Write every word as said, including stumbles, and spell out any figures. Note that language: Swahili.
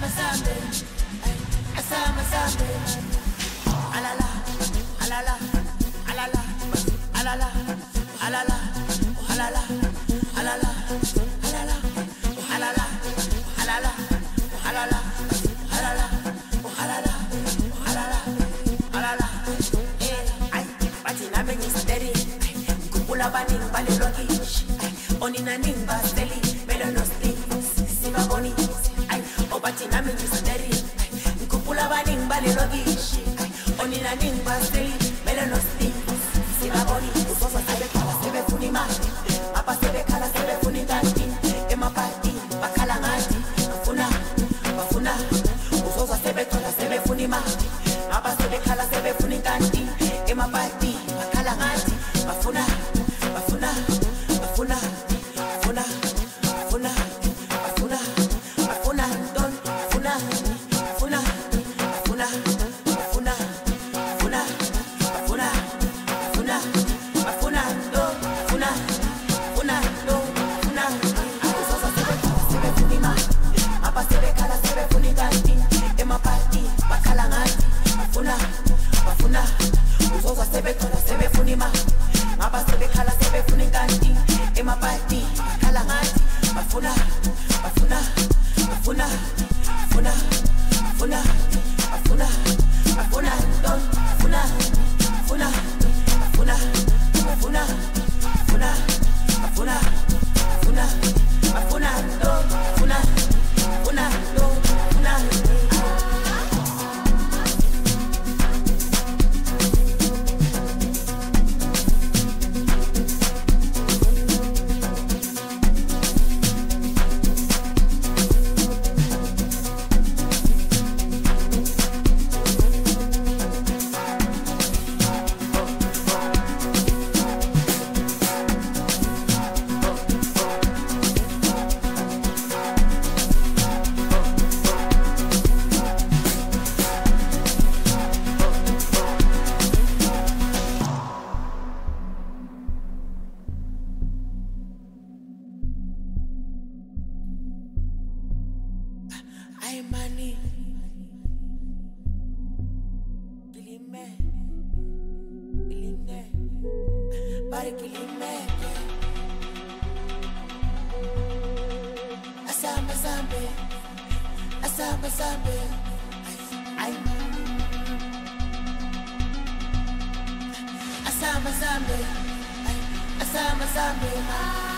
Asama Sambe, Asama Sambe, alala, alala, alala, alala, alala, alala, alala, alala, alala, alala, alala, alala, alala, alala, alala, eh, ay, bati na meni steady, kupula bani bali logish, oni na nimba steli, melonosti, siba boni, ay, obati na meni steady, kupula bani bali logish, oni na nimba steli, melonosti, siba boni, usofa sebe kala sebe funi mati, apa sebe kala sebe funi tanti, ema party, bakala ngati, afuna, afuna, usofa sebe kala sebe funi mati, apa sebe kala sebe funi tanti, ema party, bakala ngati, afuna, afuna, afuna, afuna, afuna, afuna, afuna, don, afuna, afuna, afuna, afuna, afuna, afuna, afuna, afuna, do, afuna, afuna, do, afuna, usofa sebe kala sebe funi mati, apa sebe kala sebe funi tanti, ema party, bakala ngati, afuna, afuna, usofa sebe kala sebe funi mati, apa sebe kala sebe funi tanti, ema party, bakala ngati, afuna, afuna, afuna, afuna, afuna, afuna, afuna, don, afuna, afuna, afuna, afuna, afuna, afuna, afuna, afuna, do, afuna, afuna, do, afuna. Ay mani, kilime, kilime, pare kilime. Asama Sambe, Asama Sambe, ay, Asama Sambe, Asama Sambe.